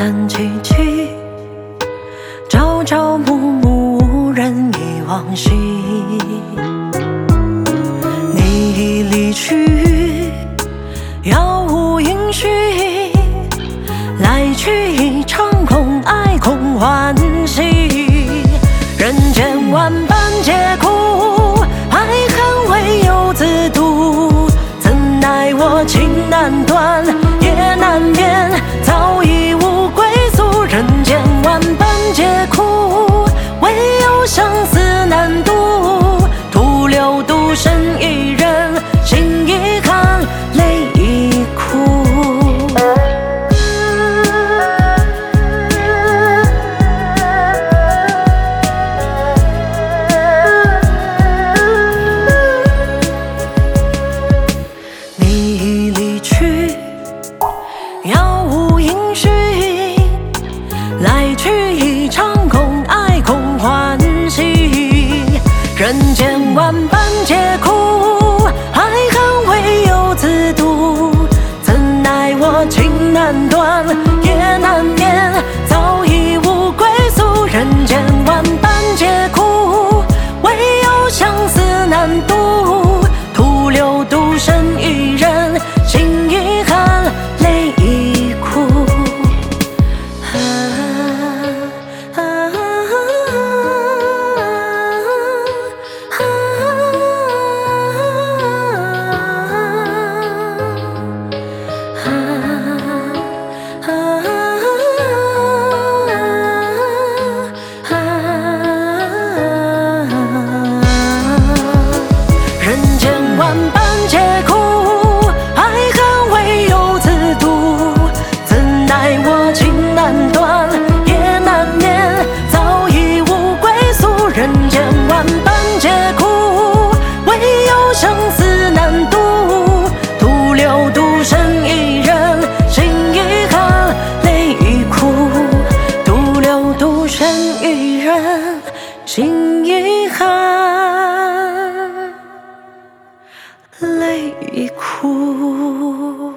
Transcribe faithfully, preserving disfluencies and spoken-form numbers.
三萋萋，朝朝暮暮无人忆往昔。你已离去，杳无音讯，来去一场空，爱空欢喜。人间万般皆苦，爱恨唯有自渡。怎奈我情难断，夜难眠，早已无归宿。人间万般皆苦，唯有相思难渡。徒留独身一人，心已寒，泪已枯。你已离去，杳无音讯，来去一场空，爱空欢喜。人间万般皆苦，爱恨唯有自渡。怎奈我情难断，夜难眠，早已无归宿。人间万般皆苦，唯有相思难渡。徒留独身一人，心已寒，泪已枯。啊啊啊人间万般皆苦，爱恨唯有自渡。怎奈我情难断，夜难眠，早已无归宿。人间万般皆苦，唯有相思难渡。徒留独身一人，心已寒，泪已枯。徒留独身一人，心已寒，泪已枯。